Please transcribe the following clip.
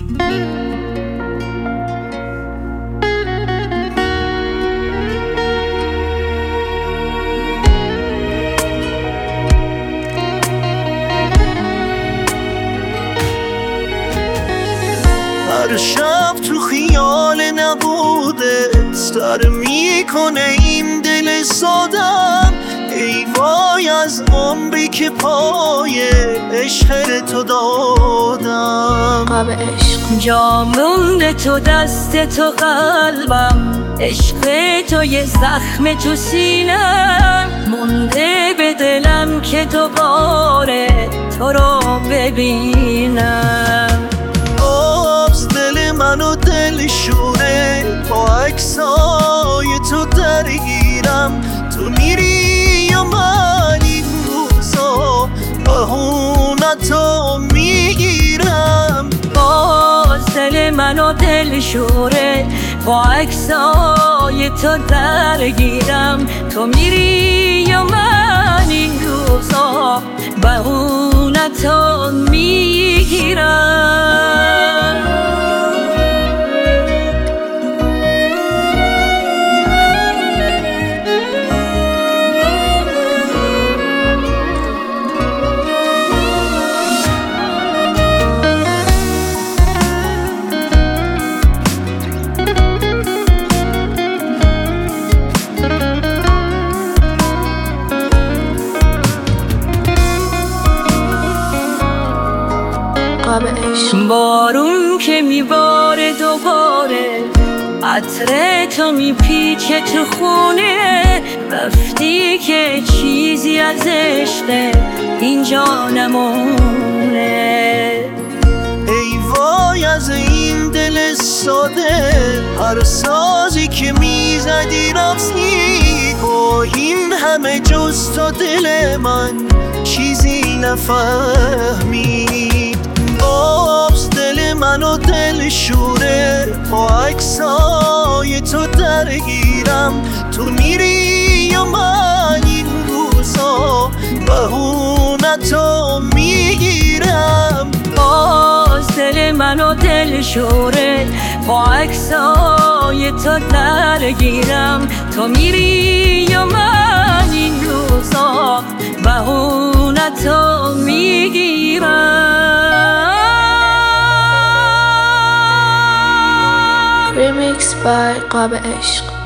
هر شب تو خیال نبوده سر میکنه این دل سادم. ای وای از عمری که پای عشق تو دادم. قاب عشق جا مونده تو دست تو قلبم، عشق تو یه زخم تو سینم، مونده به دلم که دوباره تو رو ببینم. دل منو دل شوره با عکسای تو درگیرم. تو میری یا من این روزا بهونتو میگیرم. باز دل منو دل شوره با عکسای تو درگیرم. تو میری یا من این روزا بهونتو میگیرم. بارون که میباره دوباره، عطر تو میپیچه تو خونه، رفتی که چیزی از عشق اینجا نمونه. ای وای از این دل ساده، هر سازی که میزدی رفتی. با این همه جز تو دل من چیزی نفهمید. باز دل منو دل شوره با عکسای تو درگیرم. تو میری یا من این روزا بهونتو میگیرم. باز دل منو دل شوره با عکسای تو درگیرم. تو میری یا من این روزا بهونتو میگیرم. Remix by قاب عشق.